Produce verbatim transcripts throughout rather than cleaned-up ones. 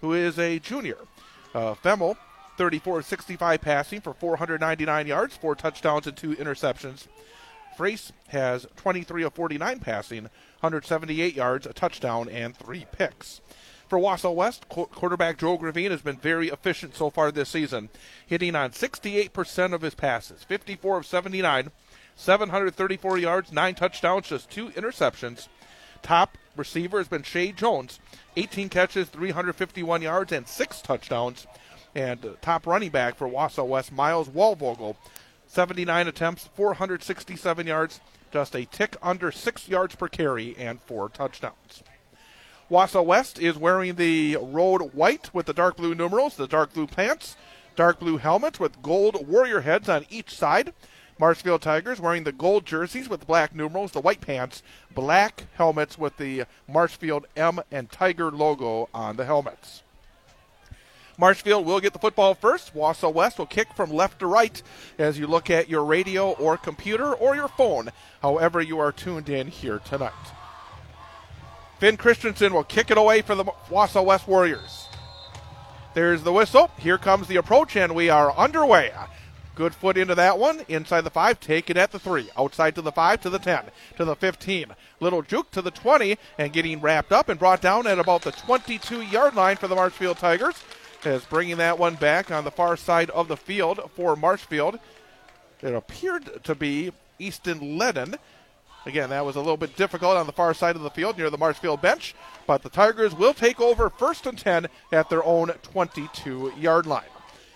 who is a junior. Uh, Femmel, thirty-four of sixty-five passing for four hundred ninety-nine yards, four touchdowns and two interceptions. Frace has twenty-three of forty-nine passing, one hundred seventy-eight yards, a touchdown, and three picks. For Wausau West, qu- quarterback Joe Gravine has been very efficient so far this season, hitting on sixty-eight percent of his passes, fifty-four of seventy-nine, seven hundred thirty-four yards, nine touchdowns, just two interceptions. Top receiver has been Shea Jones, eighteen catches, three hundred fifty-one yards, and six touchdowns. And uh, top running back for Wausau West, Miles Walvogel, seventy-nine attempts, four hundred sixty-seven yards, just a tick under six yards per carry, and four touchdowns. Wausau West is wearing the road white with the dark blue numerals, the dark blue pants, dark blue helmets with gold warrior heads on each side. Marshfield Tigers wearing the gold jerseys with black numerals, the white pants, black helmets with the Marshfield M and Tiger logo on the helmets. Marshfield will get the football first. Wausau West will kick from left to right as you look at your radio or computer or your phone, however you are tuned in here tonight. Finn Christensen will kick it away for the Wausau West Warriors. There's the whistle. Here comes the approach, and we are underway. Good foot into that one. Inside the five, take it at the three. Outside to the five, to the ten, to the fifteen. Little juke to the twenty, and getting wrapped up and brought down at about the twenty-two-yard line for the Marshfield Tigers. As bringing that one back on the far side of the field for Marshfield. It appeared to be Easton Ledden. Again, that was a little bit difficult on the far side of the field near the Marshfield bench, but the Tigers will take over first and ten at their own twenty-two-yard line.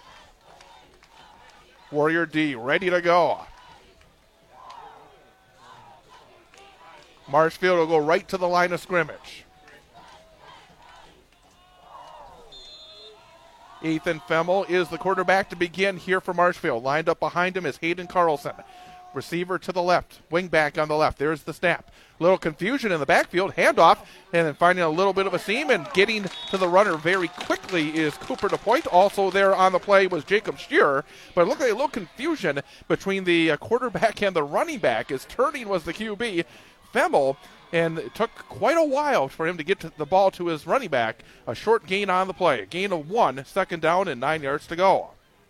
Warrior D ready to go. Marshfield will go right to the line of scrimmage. Ethan Femmel is the quarterback to begin here for Marshfield. Lined up behind him is Hayden Carlson. Receiver to the left, wing back on the left. There's the snap. Little confusion in the backfield, handoff, and then finding a little bit of a seam and getting to the runner very quickly is Cooper DePoint. Also there on the play was Jacob Shearer, but it looked like a little confusion between the uh, quarterback and the running back as turning was the Q B, Femmel, and it took quite a while for him to get to the ball to his running back. A short gain on the play, a gain of one, second down and nine yards to go.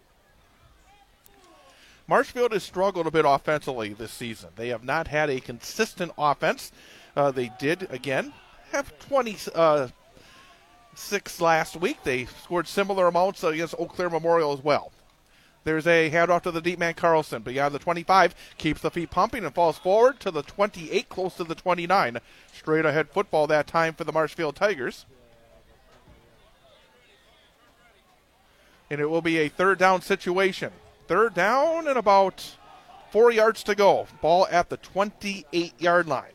Marshfield has struggled a bit offensively this season. They have not had a consistent offense. Uh, they did, again, have twenty-six last week. They scored similar amounts against Eau Claire Memorial as well. There's a handoff to the deep man Carlson. Beyond the twenty-five, keeps the feet pumping and falls forward to the twenty-eight, close to the twenty-nine. Straight ahead football that time for the Marshfield Tigers. And it will be a third down situation. Third down and about four yards to go. Ball at the twenty-eight-yard line.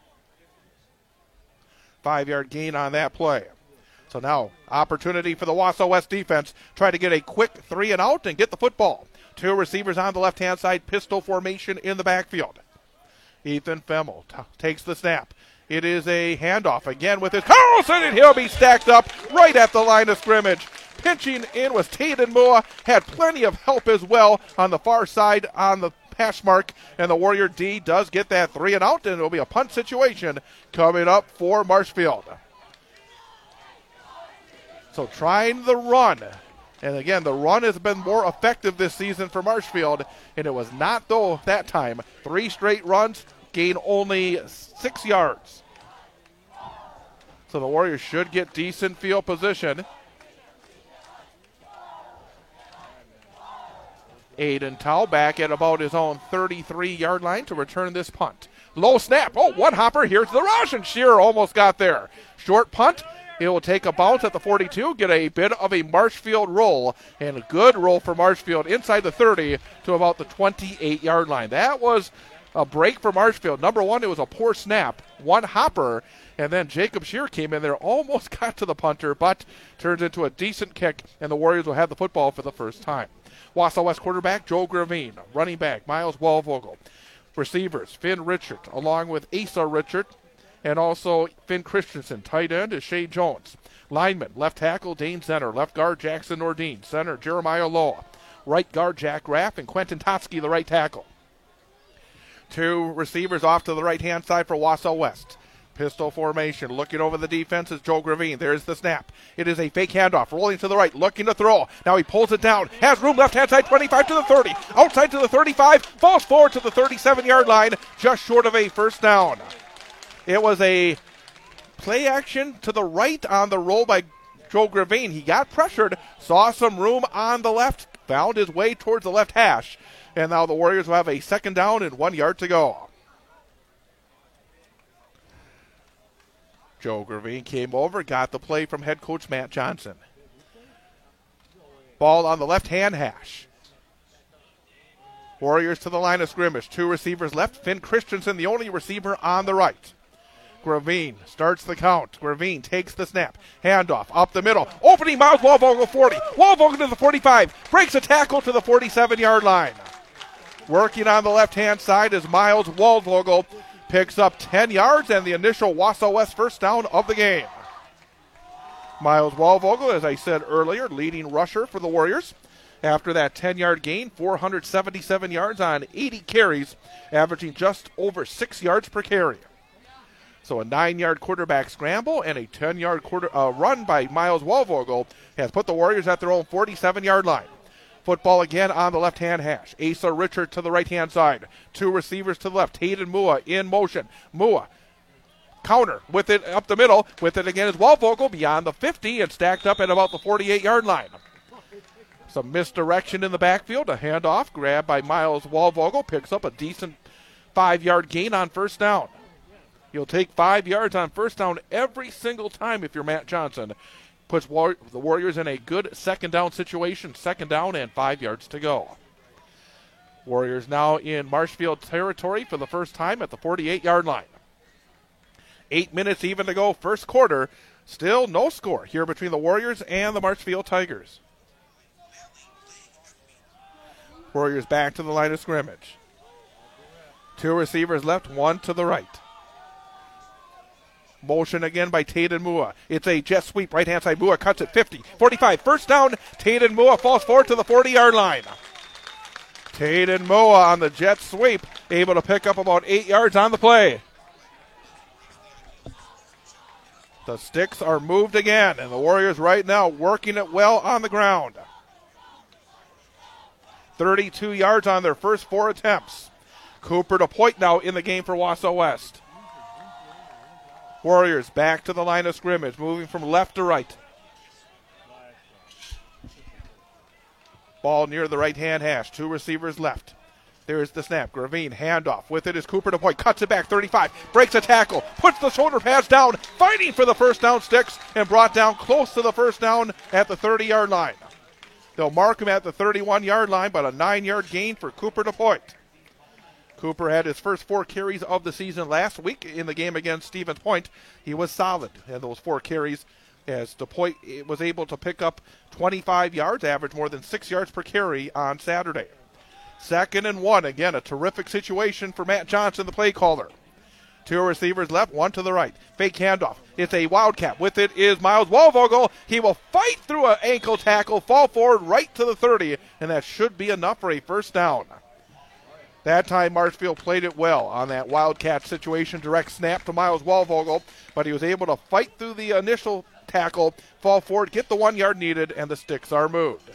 Five-yard gain on that play. So now, opportunity for the Wausau West defense. Try to get a quick three and out and get the football. Two receivers on the left-hand side, pistol formation in the backfield. Ethan Femmel t- takes the snap. It is a handoff again with his Carlson, and he'll be stacked up right at the line of scrimmage. Pinching in was Taden Mua, had plenty of help as well on the far side on the pass mark, and the Warrior D does get that three and out, and it will be a punt situation coming up for Marshfield. So trying the run, and again, the run has been more effective this season for Marshfield, and it was not, though, that time. Three straight runs, gain only six yards. So the Warriors should get decent field position. Aiden Tao back at about his own thirty-three-yard line to return this punt. Low snap. Oh, one hopper. Here's the rush, and Shearer almost got there. Short punt. It will take a bounce at the forty-two, get a bit of a Marshfield roll, and a good roll for Marshfield inside the thirty to about the twenty-eight-yard line. That was a break for Marshfield. Number one, it was a poor snap. One hopper, and then Jacob Shearer came in there, almost got to the punter, but turns into a decent kick, and the Warriors will have the football for the first time. Wausau West quarterback Joe Gravine, running back Miles Walvogel, receivers Finn Richard along with Asa Richard, and also Finn Christensen. Tight end is Shea Jones. Lineman, left tackle Dane Zenner, left guard Jackson Nordine, center Jeremiah Loa, right guard Jack Graff, and Quentin Totsky, the right tackle. Two receivers off to the right-hand side for Wausau West. Pistol formation, looking over the defense is Joe Gravine. There's the snap. It is a fake handoff, rolling to the right, looking to throw. Now he pulls it down, has room left-hand side, twenty-five to the thirty, outside to the thirty-five, falls forward to the thirty-seven-yard line, just short of a first down. It was a play action to the right on the roll by Joe Gravine. He got pressured, saw some room on the left, found his way towards the left hash, and now the Warriors will have a second down and one yard to go. Joe Gravine came over, got the play from head coach Matt Johnson. Ball on the left-hand hash. Warriors to the line of scrimmage. Two receivers left. Finn Christensen, the only receiver on the right. Gravine starts the count. Gravine takes the snap. Handoff up the middle. Opening Miles Wallvogel forty. Wallvogel to the forty-five. Breaks a tackle to the forty-seven-yard line. Working on the left-hand side is Miles Wallvogel. Picks up ten yards and the initial Wausau West first down of the game. Miles Wallvogel, as I said earlier, leading rusher for the Warriors. After that ten-yard gain, four hundred seventy-seven yards on eighty carries, averaging just over six yards per carry. So a nine-yard quarterback scramble and a ten-yard quarter uh, run by Miles Wallvogel has put the Warriors at their own forty-seven-yard line. Football again on the left-hand hash. Asa Richard to the right-hand side. Two receivers to the left. Hayden Mua in motion. Mua counter with it up the middle. With it again is Wallvogel beyond the fifty and stacked up at about the forty-eight-yard line. Some misdirection in the backfield. A handoff grabbed by Miles Wallvogel. Picks up a decent five-yard gain on first down. You'll take five yards on first down every single time if you're Matt Johnson. Puts war- the Warriors in a good second down situation. Second down and five yards to go. Warriors now in Marshfield territory for the first time at the forty-eight-yard line. Eight minutes even to go, first quarter. Still no score here between the Warriors and the Marshfield Tigers. Warriors back to the line of scrimmage. Two receivers left, one to the right. Motion again by Taden Mua. It's a jet sweep, right-hand side. Mua cuts it fifty, forty-five. First down, Taden Mua falls forward to the forty-yard line. Taden Mua on the jet sweep, able to pick up about eight yards on the play. The sticks are moved again, and the Warriors right now working it well on the ground. thirty-two yards on their first four attempts. Cooper DePoit now in the game for Wausau West. Warriors back to the line of scrimmage, moving from left to right. Ball near the right-hand hash. Two receivers left. There's the snap. Gravine, handoff. With it is Cooper DePoit. Cuts it back, thirty-five. Breaks a tackle. Puts the shoulder pads down. Fighting for the first down sticks and brought down close to the first down at the thirty-yard line. They'll mark him at the thirty-one-yard line, but a nine-yard gain for Cooper DePoit. Cooper had his first four carries of the season last week in the game against Stevens Point. He was solid in those four carries as DePoit was able to pick up twenty-five yards, average more than six yards per carry on Saturday. Second and one. Again, a terrific situation for Matt Johnson, the play caller. Two receivers left, one to the right. Fake handoff. It's a wildcat. With it is Miles Wallvogel. He will fight through an ankle tackle, fall forward right to the thirty, and that should be enough for a first down. That time Marshfield played it well on that wildcat situation. Direct snap to Miles Wallvogel, but he was able to fight through the initial tackle, fall forward, get the one yard needed, and the sticks are moved.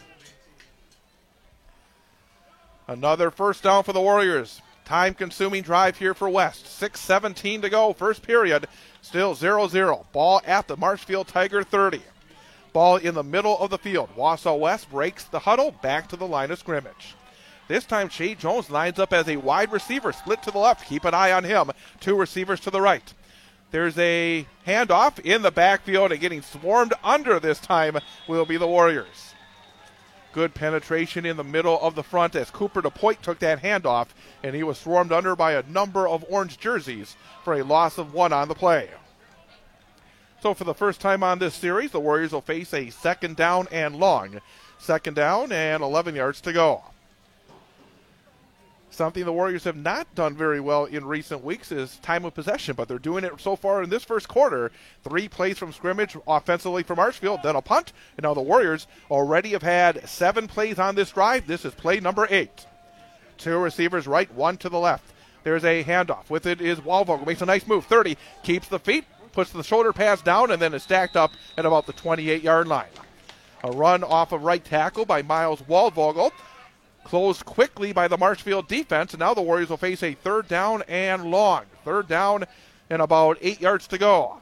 Another first down for the Warriors. Time-consuming drive here for West. six seventeen to go, first period. Still zero zero. Ball at the Marshfield Tiger thirty. Ball in the middle of the field. Wausau West breaks the huddle back to the line of scrimmage. This time, Shea Jones lines up as a wide receiver, split to the left. Keep an eye on him. Two receivers to the right. There's a handoff in the backfield, and getting swarmed under this time will be the Warriors. Good penetration in the middle of the front as Cooper DePoit took that handoff, and he was swarmed under by a number of orange jerseys for a loss of one on the play. So for the first time on this series, the Warriors will face a second down and long. Second down and eleven yards to go. Something the Warriors have not done very well in recent weeks is time of possession, but they're doing it so far in this first quarter. Three plays from scrimmage offensively from Marshfield, then a punt, and now the Warriors already have had seven plays on this drive. This is play number eight. Two receivers right, one to the left. There's a handoff. With it is Waldvogel. Makes a nice move. thirty. Keeps the feet. Puts the shoulder pass down and then is stacked up at about the twenty-eight-yard line. A run off of right tackle by Miles Waldvogel. Closed quickly by the Marshfield defense. And now the Warriors will face a third down and long. Third down and about eight yards to go.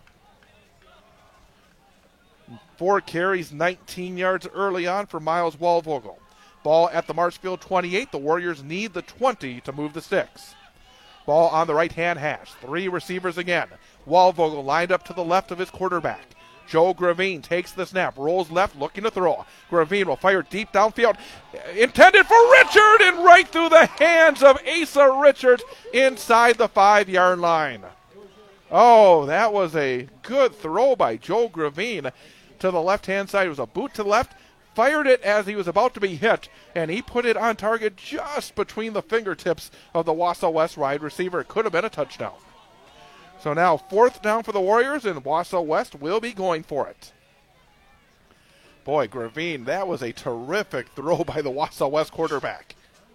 Four carries, nineteen yards early on for Miles Waldvogel. Ball at the Marshfield twenty-eight. The Warriors need the twenty to move the sticks. Ball on the right-hand hash. Three receivers again. Waldvogel lined up to the left of his quarterback. Joe Gravine takes the snap, rolls left, looking to throw. Gravine will fire deep downfield. Intended for Richard, and right through the hands of Asa Richards inside the five-yard line. Oh, that was a good throw by Joe Gravine to the left-hand side. It was a boot to the left. Fired it as he was about to be hit, and he put it on target just between the fingertips of the Wausau West wide receiver. It could have been a touchdown. So now fourth down for the Warriors, and Wausau West will be going for it. Boy, Gravine, that was a terrific throw by the Wausau West quarterback.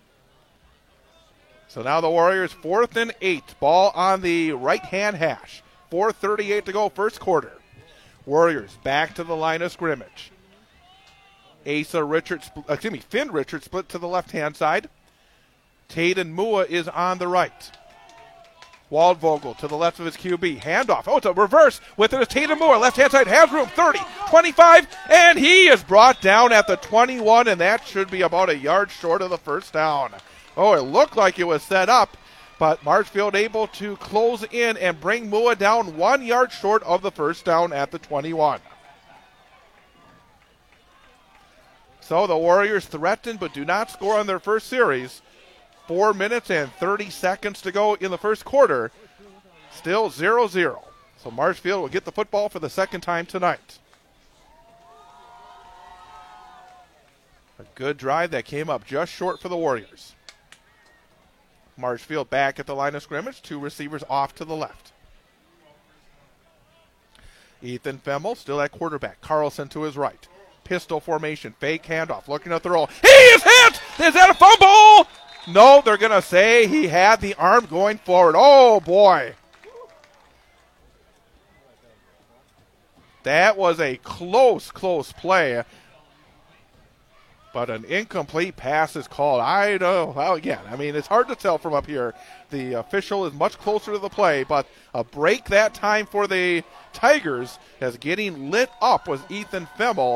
So now the Warriors fourth and eight. Ball on the right-hand hash. four thirty-eight to go, first quarter. Warriors back to the line of scrimmage. Asa Richards, excuse me, Finn Richards split to the left-hand side. Taden Mua is on the right. Waldvogel to the left of his Q B. Handoff. Oh, it's a reverse. With it is Taden Mua. Left-hand side has room. thirty, twenty-five, and he is brought down at the twenty-one, and that should be about a yard short of the first down. Oh, it looked like it was set up, but Marshfield able to close in and bring Mua down one yard short of the first down at the twenty-one. So the Warriors threaten but do not score on their first series. Four minutes and thirty seconds to go in the first quarter. Still zero zero. So Marshfield will get the football for the second time tonight. A good drive that came up just short for the Warriors. Marshfield back at the line of scrimmage. Two receivers off to the left. Ethan Femmel still at quarterback. Carlson to his right. Pistol formation, fake handoff, looking to throw. He is hit! Is that a fumble? No, they're going to say he had the arm going forward. Oh, boy. That was a close, close play. But an incomplete pass is called. I know. Well, again, I mean, it's hard to tell from up here. The official is much closer to the play, but a break that time for the Tigers as getting lit up was Ethan Femmel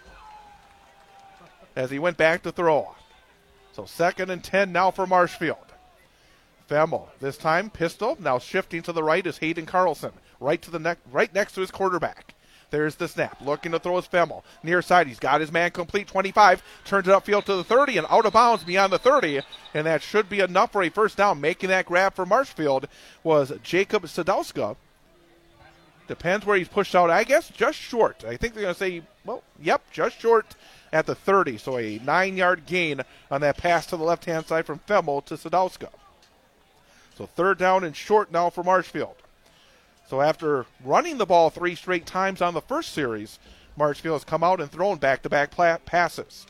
as he went back to throw. So second and ten now for Marshfield. Femmel, this time pistol. Now shifting to the right is Hayden Carlson, right to the neck, right next to his quarterback. There's the snap. Looking to throw his Femmel. Near side, he's got his man complete. twenty-five, turns it upfield to the thirty and out of bounds beyond the thirty. And that should be enough for a first down. Making that grab for Marshfield was Jacob Sadowska. Depends where he's pushed out. I guess just short. I think they're going to say, well, yep, just short at the thirty. So a nine-yard gain on that pass to the left-hand side from Femmel to Sadowska. So third down and short now for Marshfield. So after running the ball three straight times on the first series, Marshfield has come out and thrown back-to-back pla- passes.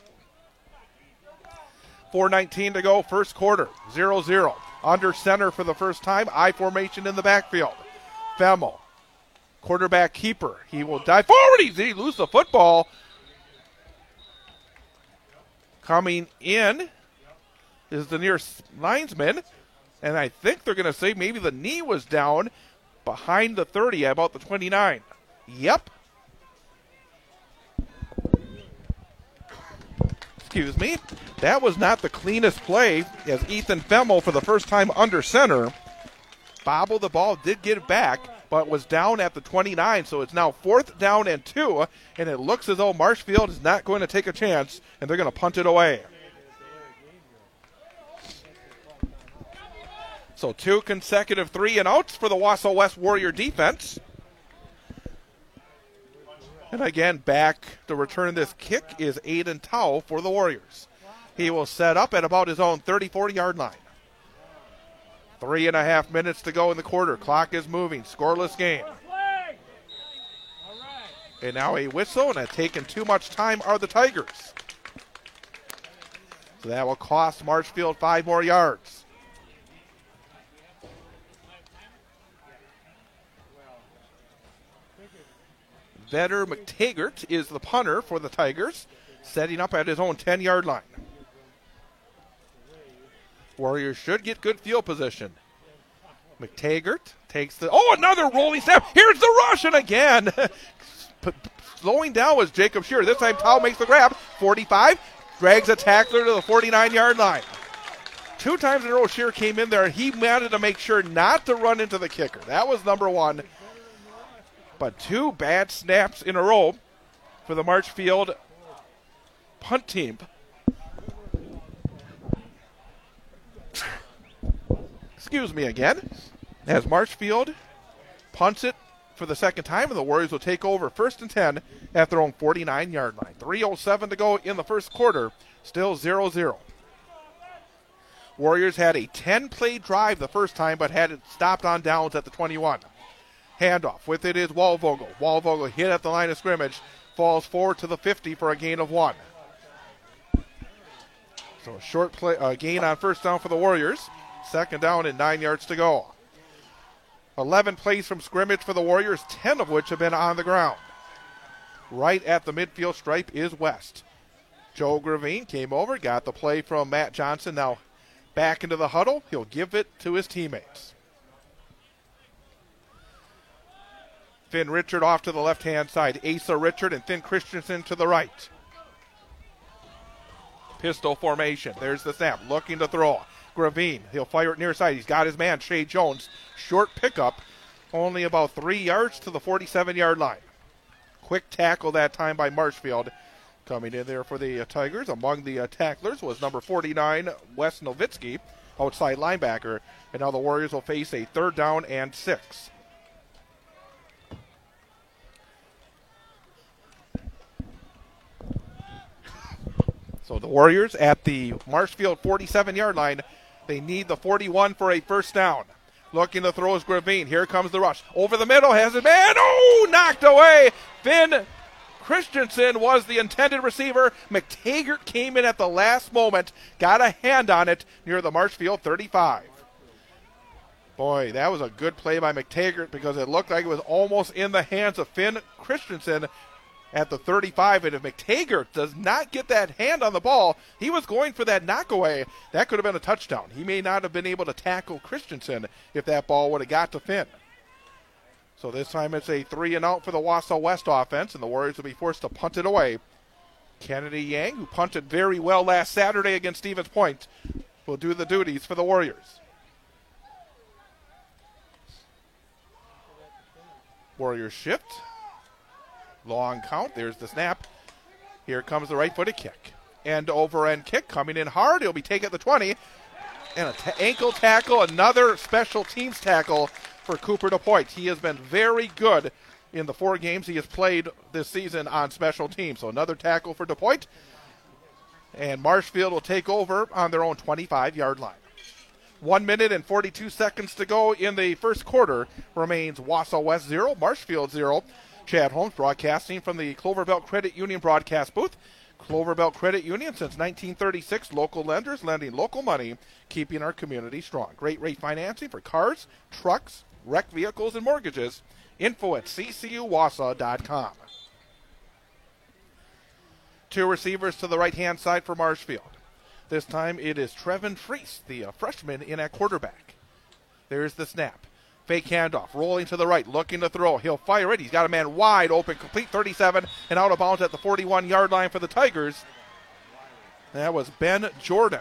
four nineteen to go, first quarter, zero zero. Under center for the first time, I formation in the backfield. Femmel, quarterback keeper. He will dive forward. Did he lose the football? Coming in is the near linesman, and I think they're going to say maybe the knee was down behind the thirty, about the twenty-nine. Yep. Excuse me. That was not the cleanest play as Ethan Femmel, for the first time under center, bobbled the ball, did get it back, but was down at the twenty-nine, so it's now fourth down and two, and it looks as though Marshfield is not going to take a chance, and they're going to punt it away. So two consecutive three and outs for the Wausau West Warrior defense. And again, back to return this kick is Aiden Tao for the Warriors. He will set up at about his own thirty, forty-yard line. Three and a half minutes to go in the quarter. Clock is moving. Scoreless game. And now a whistle, and it's taken too much time are the Tigers. So that will cost Marshfield five more yards. Vedder McTaggart is the punter for the Tigers, setting up at his own ten-yard line. Warriors should get good field position. McTaggart takes the, oh, another rolling snap. Here's the rush, and again, slowing down was Jacob Shearer. This time Tao makes the grab. forty-five, drags a tackler to the forty-nine-yard line. Two times in a row, Shearer came in there, and he wanted to make sure not to run into the kicker. That was number one. But two bad snaps in a row for the Marshfield punt team. Excuse me again. As Marshfield punts it for the second time, and the Warriors will take over first and ten at their own forty-nine-yard line. three oh seven to go in the first quarter, still zero zero. Warriors had a ten-play drive the first time, but had it stopped on downs at the twenty-one. Handoff. With it is Wallvogel. Wallvogel hit at the line of scrimmage, falls forward to the fifty for a gain of one. So a short play, uh, gain on first down for the Warriors. Second down and nine yards to go. eleven plays from scrimmage for the Warriors, ten of which have been on the ground. Right at the midfield stripe is West. Joe Gravine came over, got the play from Matt Johnson. Now back into the huddle. He'll give it to his teammates. Finn Richard off to the left-hand side. Asa Richard and Finn Christensen to the right. Pistol formation. There's the snap. Looking to throw. Gravine. He'll fire it near side. He's got his man, Shea Jones. Short pickup. Only about three yards to the forty-seven-yard line. Quick tackle that time by Marshfield. Coming in there for the uh, Tigers. Among the uh, tacklers was number forty-nine, Wes Novitsky, outside linebacker. And now the Warriors will face a third down and six. So the Warriors at the Marshfield forty-seven-yard line. They need the forty-one for a first down. Looking to throw is Gravine. Here comes the rush. Over the middle, has a man. Oh, knocked away. Finn Christensen was the intended receiver. McTaggart came in at the last moment, got a hand on it near the Marshfield thirty-five. Boy, that was a good play by McTaggart because it looked like it was almost in the hands of Finn Christensen at the thirty-five, and if McTaggart does not get that hand on the ball, he was going for that knockaway. That could have been a touchdown. He may not have been able to tackle Christensen if that ball would have got to Finn. So this time it's a three and out for the Wausau West offense, and the Warriors will be forced to punt it away. Kennedy Yang, who punted very well last Saturday against Stevens Point, will do the duties for the Warriors. Warriors shift. Long count. There's the snap. Here comes the right-footed kick. End over end kick coming in hard. He'll be taken at the twenty. And an t- ankle tackle. Another special teams tackle for Cooper DuPoit. He has been very good in the four games he has played this season on special teams. So another tackle for DuPoit. And Marshfield will take over on their own twenty-five-yard line. One minute and forty-two seconds to go in the first quarter. Remains Wausau West zero, Marshfield zero. Chad Holmes broadcasting from the Cloverbelt Credit Union broadcast booth. Cloverbelt Credit Union since nineteen thirty-six. Local lenders lending local money, keeping our community strong. Great rate financing for cars, trucks, wrecked vehicles, and mortgages. Info at c c u wausau dot com. Two receivers to the right-hand side for Marshfield. This time it is Trevin Freese, the uh, freshman, in at quarterback. There's the snap. Fake handoff, rolling to the right, looking to throw. He'll fire it. He's got a man wide open, complete thirty-seven, and out of bounds at the forty-one-yard line for the Tigers. That was Ben Jordan.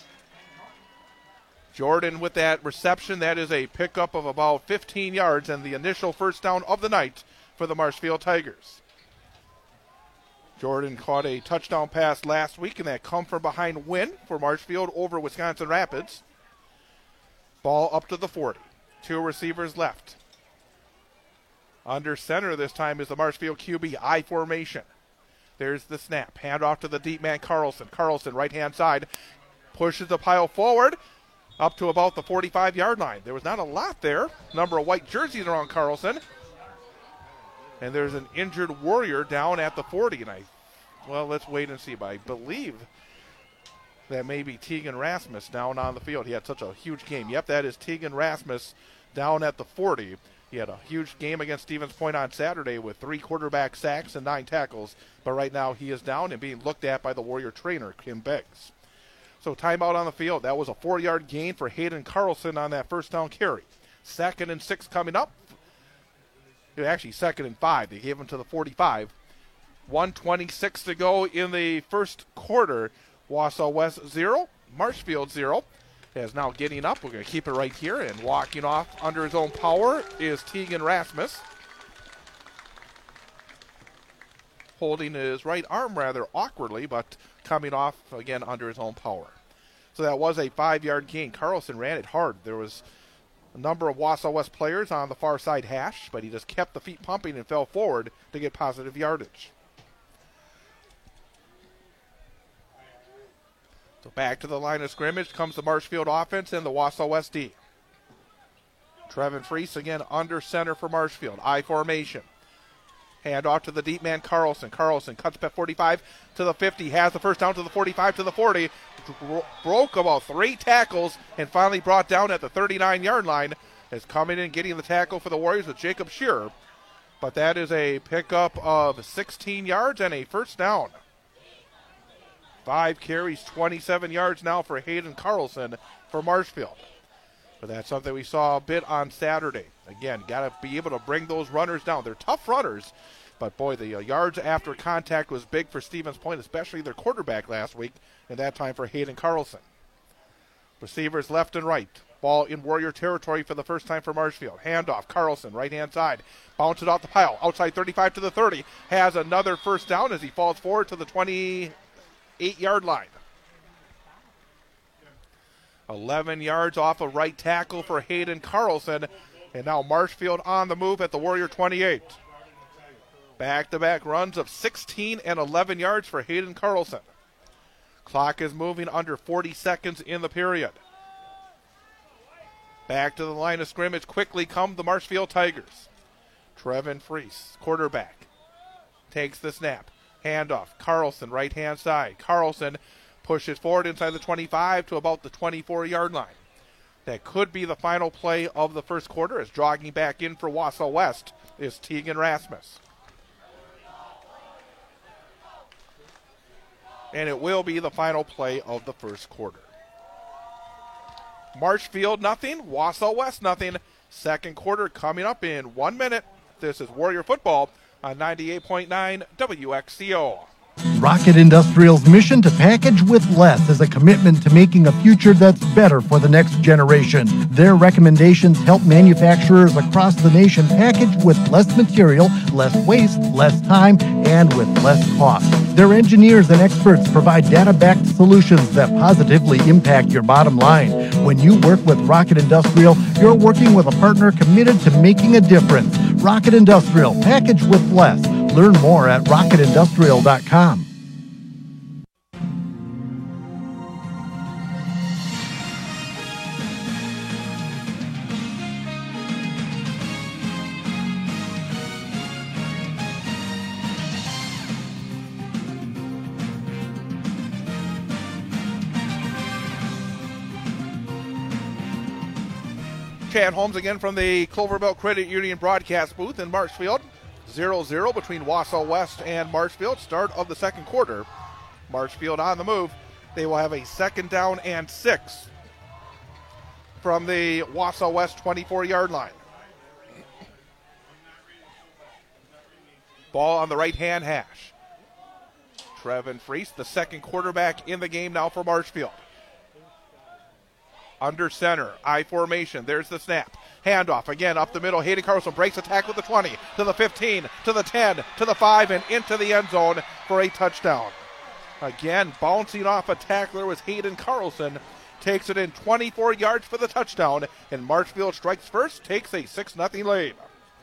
Jordan with that reception. That is a pickup of about fifteen yards and the initial first down of the night for the Marshfield Tigers. Jordan caught a touchdown pass last week, and that come from behind win for Marshfield over Wisconsin Rapids. Ball up to the forty. Two receivers left. Under center this time is the Marshfield Q B, I formation. There's the snap. Hand off to the deep man, Carlson. Carlson, right-hand side, pushes the pile forward up to about the forty-five-yard line. There was not a lot there. Number of white jerseys around Carlson. And there's an injured Warrior down at the forty. And I, well, let's wait and see. But I believe that may be Tegan Rasmus down on the field. He had such a huge game. Yep, that is Tegan Rasmus down at the forty. He had a huge game against Stevens Point on Saturday with three quarterback sacks and nine tackles, but right now he is down and being looked at by the Warrior trainer, Kim Beggs. So timeout on the field. That was a four-yard gain for Hayden Carlson on that first down carry. Second and six coming up. Actually, second and five. They gave him to the forty-five. one twenty-six to go in the first quarter. Wausau West zero, Marshfield zero. Is now getting up. We're going to keep it right here, and walking off under his own power is Tegan Rasmus. Holding his right arm rather awkwardly, but coming off again under his own power. So that was a five-yard gain. Carlson ran it hard. There was a number of Wausau West players on the far side hash, but he just kept the feet pumping and fell forward to get positive yardage. So back to the line of scrimmage comes the Marshfield offense and the Wausau West D. Trevin Freese again under center for Marshfield. I formation. Hand off to the deep man Carlson. Carlson cuts back forty-five to the fifty. Has the first down to the forty-five to the forty. Bro- broke about three tackles and finally brought down at the thirty-nine-yard line. Is coming in getting the tackle for the Warriors with Jacob Shearer. But that is a pickup of sixteen yards and a first down. Five carries, twenty-seven yards now for Hayden Carlson for Marshfield. But that's something we saw a bit on Saturday. Again, got to be able to bring those runners down. They're tough runners, but boy, the uh, yards after contact was big for Stevens Point, especially their quarterback last week, and that time for Hayden Carlson. Receivers left and right. Ball in Warrior territory for the first time for Marshfield. Handoff, Carlson, right-hand side. Bounce it off the pile. Outside thirty-five to the thirty. Has another first down as he falls forward to the twenty-eight-yard line. eleven yards off a right tackle for Hayden Carlson. And now Marshfield on the move at the Warrior twenty-eight. Back-to-back runs of sixteen and eleven yards for Hayden Carlson. Clock is moving under forty seconds in the period. Back to the line of scrimmage quickly come the Marshfield Tigers. Trevin Freese, quarterback, takes the snap. Handoff, Carlson, right-hand side. Carlson pushes forward inside the twenty-five to about the twenty-four-yard line. That could be the final play of the first quarter, as jogging back in for Wausau West is Tegan Rasmus. And it will be the final play of the first quarter. Marshfield nothing, Wausau West nothing. Second quarter coming up in one minute. This is Warrior Football on ninety-eight point nine W X C O. Rocket Industrial's mission to package with less is a commitment to making a future that's better for the next generation. Their recommendations help manufacturers across the nation package with less material, less waste, less time, and with less cost. Their engineers and experts provide data-backed solutions that positively impact your bottom line. When you work with Rocket Industrial, you're working with a partner committed to making a difference. Rocket Industrial, package with less. Learn more at rocket industrial dot com. Chad Holmes again from the Cloverbelt Credit Union broadcast booth in Marshfield. zero zero between Wausau West and Marshfield. Start of the second quarter. Marshfield on the move. They will have a second down and six from the Wausau West twenty-four-yard line. Ball on the right-hand hash. Trevin Freese, the second quarterback in the game now for Marshfield. Under center, I formation. There's the snap. Handoff again up the middle. Hayden Carlson breaks the tackle at the twenty, to the fifteen, to the ten, to the five, and into the end zone for a touchdown. Again, bouncing off a tackler was Hayden Carlson. Takes it in twenty-four yards for the touchdown, and Marshfield strikes first, takes a six nothing lead.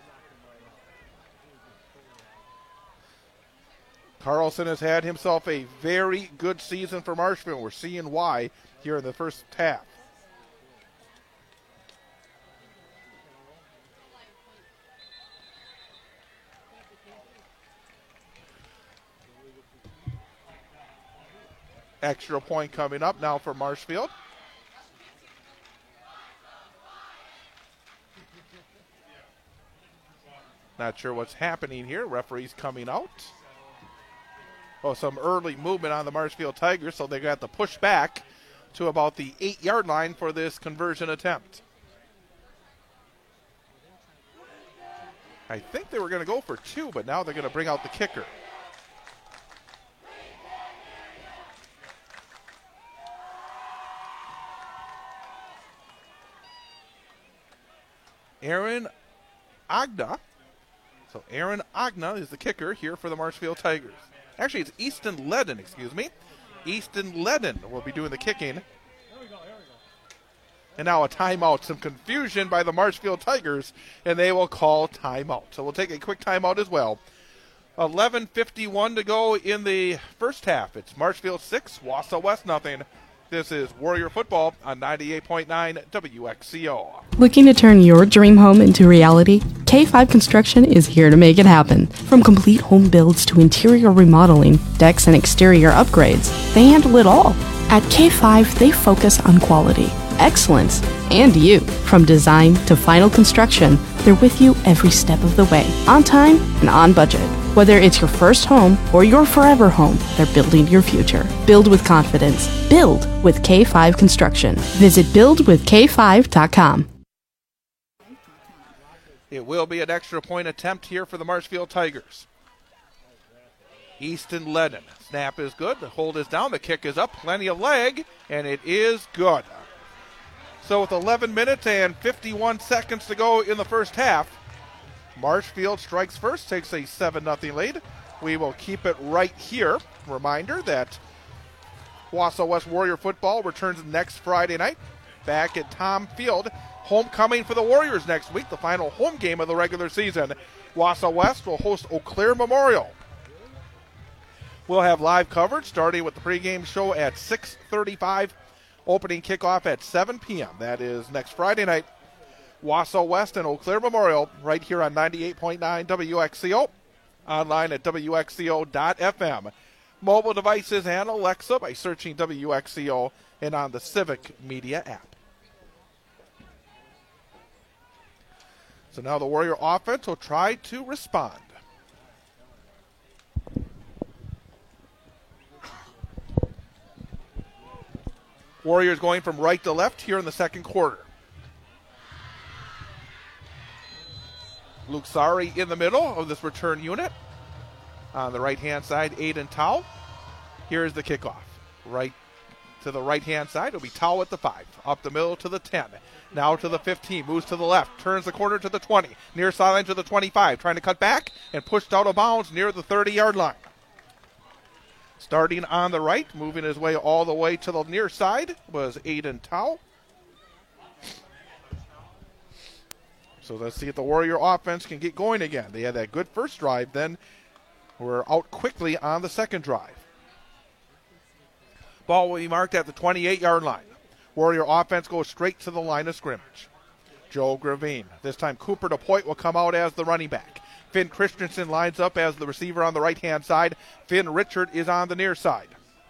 Carlson has had himself a very good season for Marshfield. We're seeing why here in the first half. Extra point coming up now for Marshfield. Not sure what's happening here. Referee's coming out. Oh, some early movement on the Marshfield Tigers, so they got to push back to about the eight-yard line for this conversion attempt. I think they were going to go for two, but now they're going to bring out the kicker. Aaron Agna. So Aaron Agna is the kicker here for the Marshfield Tigers. Actually, it's Easton Ledden, excuse me. Easton Ledden will be doing the kicking. There we go, there we go. And now a timeout. Some confusion by the Marshfield Tigers, and they will call timeout. So we'll take a quick timeout as well. eleven fifty-one to go in the first half. It's Marshfield six, Wausau West nothing. This is Warrior Football on ninety-eight point nine W X C O. Looking to turn your dream home into reality? K five Construction is here to make it happen. From complete home builds to interior remodeling, decks and exterior upgrades, they handle it all. At K five, they focus on quality, excellence, and you. From design to final construction, they're with you every step of the way, on time and on budget. Whether it's your first home or your forever home, they're building your future. Build with confidence. Build with K five Construction. Visit build with K five dot com. It will be an extra point attempt here for the Marshfield Tigers. Easton Ledden. Snap is good. The hold is down. The kick is up. Plenty of leg, and it is good. So with eleven minutes and fifty-one seconds to go in the first half, Marshfield strikes first, takes a seven nothing lead. We will keep it right here. Reminder that Wausau West Warrior Football returns next Friday night back at Tom Field. Homecoming for the Warriors next week, the final home game of the regular season. Wausau West will host Eau Claire Memorial. We'll have live coverage starting with the pregame show at six thirty-five. Opening kickoff at seven p.m. That is next Friday night. Wausau West and Eau Claire Memorial right here on ninety-eight point nine W X C O. Online at W X C O dot F M. Mobile devices and Alexa by searching W X C O and on the Civic Media app. So now the Warrior offense will try to respond. Warriors going from right to left here in the second quarter. Luke Sari in the middle of this return unit. On the right-hand side, Aiden Towle. Here's the kickoff. Right to the right-hand side, it'll be Towle at the five. Up the middle to the ten. Now to the fifteen. Moves to the left. Turns the corner to the twenty. Near sideline to the twenty-five. Trying to cut back and pushed out of bounds near the thirty-yard line. Starting on the right, moving his way all the way to the near side was Aiden Towle. So let's see if the Warrior offense can get going again. They had that good first drive, then were out quickly on the second drive. Ball will be marked at the twenty-eight-yard line. Warrior offense goes straight to the line of scrimmage. Joe Gravine. This time Cooper DePoit will come out as the running back. Finn Christensen lines up as the receiver on the right-hand side. Finn Richard is on the near side.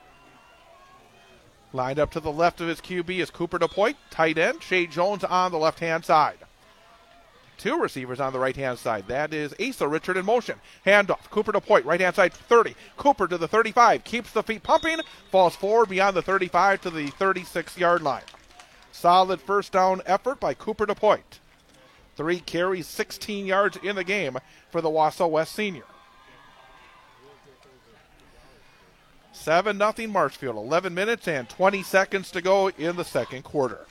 Lined up to the left of his Q B is Cooper DePoit, tight end. Shea Jones on the left-hand side. Two receivers on the right-hand side. That is Asa Richard in motion. Handoff. Cooper DePoit, right-hand side, thirty. Cooper to the thirty-five. Keeps the feet pumping. Falls forward beyond the thirty-five to the thirty-six-yard line. Solid first down effort by Cooper DePoit. Three carries, sixteen yards in the game for the Wausau West senior. seven nothing Marshfield. eleven minutes and twenty seconds to go in the second quarter.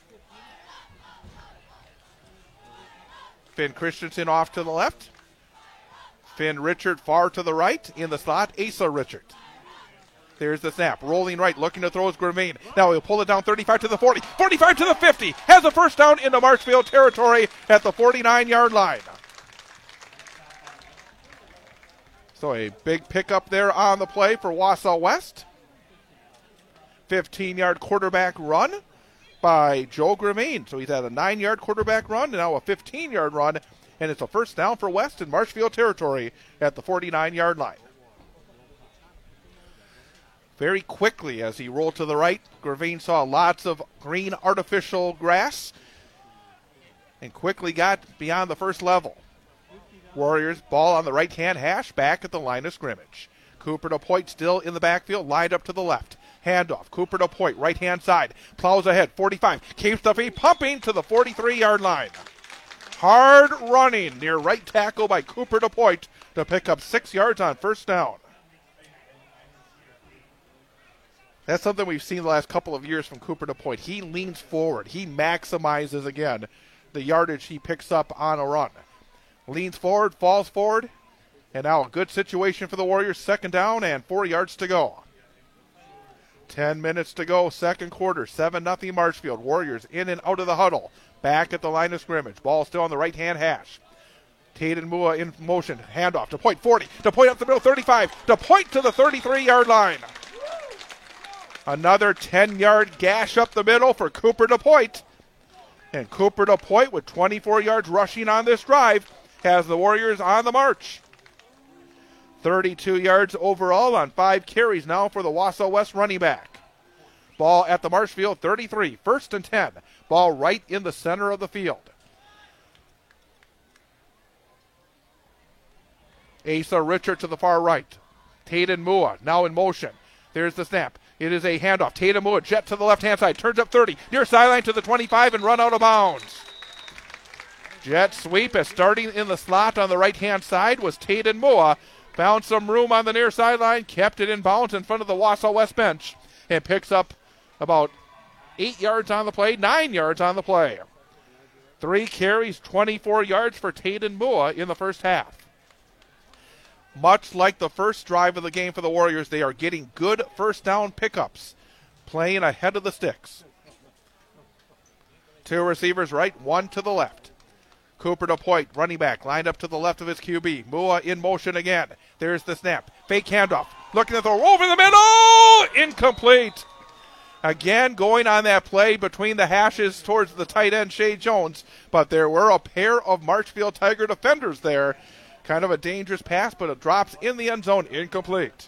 Finn Christensen off to the left. Finn Richard far to the right. In the slot, Asa Richard. There's the snap. Rolling right, looking to throw is Gravine. Now he'll pull it down thirty-five to the forty. forty-five to the fifty. Has a first down into Marshfield territory at the forty-nine-yard line. So a big pickup there on the play for Wausau West. fifteen-yard quarterback run by Joe Gravine. So he's had a nine-yard quarterback run and now a fifteen-yard run. And it's a first down for West in Marshfield territory at the forty-nine-yard line. Very quickly as he rolled to the right, Gravine saw lots of green artificial grass and quickly got beyond the first level. Warriors ball on the right-hand hash, back at the line of scrimmage. Cooper DePoit still in the backfield, lined up to the left. Handoff, Cooper DePoit, right-hand side. Plows ahead, forty-five. Keeps the feet pumping to the forty-three-yard line. Hard running near right tackle by Cooper DePoit to pick up six yards on first down. That's something we've seen the last couple of years from Cooper DePoit. He leans forward. He maximizes, again, the yardage he picks up on a run. Leans forward, falls forward, and now a good situation for the Warriors. Second down and four yards to go. Ten minutes to go, second quarter, seven nothing Marshfield. Warriors in and out of the huddle. Back at the line of scrimmage. Ball still on the right-hand hash. Taden Mua in motion. Handoff. DePoit forty. DePoit up the middle, thirty-five. DePoit to the thirty-three-yard line. Another ten-yard gash up the middle for Cooper DePoit. And Cooper DePoit with twenty-four yards rushing on this drive has the Warriors on the march. thirty-two yards overall on five carries now for the Wausau West running back. Ball at the Marshfield thirty-three, first and ten. Ball right in the center of the field. Asa Richard to the far right. Taden Mua now in motion. There's the snap. It is a handoff. Taden Mua jet to the left-hand side. Turns up thirty. Near sideline to the twenty-five and run out of bounds. Jet sweep as starting in the slot on the right-hand side was Taden Mua. Found some room on the near sideline. Kept it in bounds in front of the Wausau West bench. And picks up about eight yards on the play. Nine yards on the play. Three carries, twenty-four yards for Taden Mua in the first half. Much like the first drive of the game for the Warriors, they are getting good first down pickups, playing ahead of the sticks. Two receivers right, one to the left. Cooper DePoit, running back, lined up to the left of his Q B. Mua in motion again. There's the snap. Fake handoff. Looking to throw over the middle. Incomplete. Again, going on that play between the hashes towards the tight end, Shea Jones. But there were a pair of Marshfield Tiger defenders there. Kind of a dangerous pass, but it drops in the end zone. Incomplete.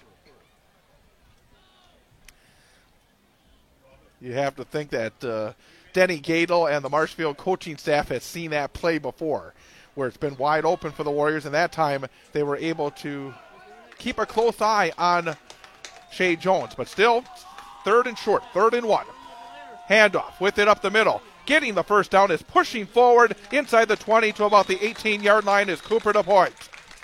You have to think that uh, Denny Gadel and the Marshfield coaching staff has seen that play before, where it's been wide open for the Warriors, and that time they were able to keep a close eye on Shea Jones. But still, third and short, third and one. Handoff with it up the middle. Getting the first down is pushing forward inside the twenty to about the eighteen-yard line is Cooper DePoit.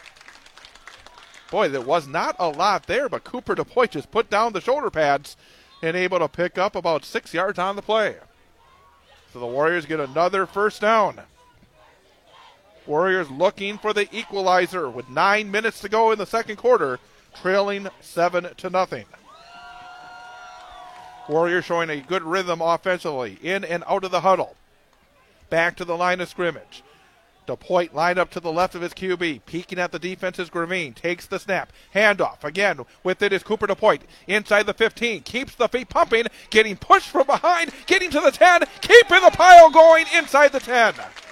Boy, there was not a lot there, but Cooper DePoit just put down the shoulder pads and able to pick up about six yards on the play. So the Warriors get another first down. Warriors looking for the equalizer with nine minutes to go in the second quarter, trailing seven to nothing. Warriors showing a good rhythm offensively, in and out of the huddle. Back to the line of scrimmage. DePoit lined up to the left of his Q B. Peeking at the defense is Gravine. Takes the snap. Handoff. Again, with it is Cooper DePoit. Inside the fifteen. Keeps the feet pumping. Getting pushed from behind. Getting to the ten. Keeping the pile going inside the ten.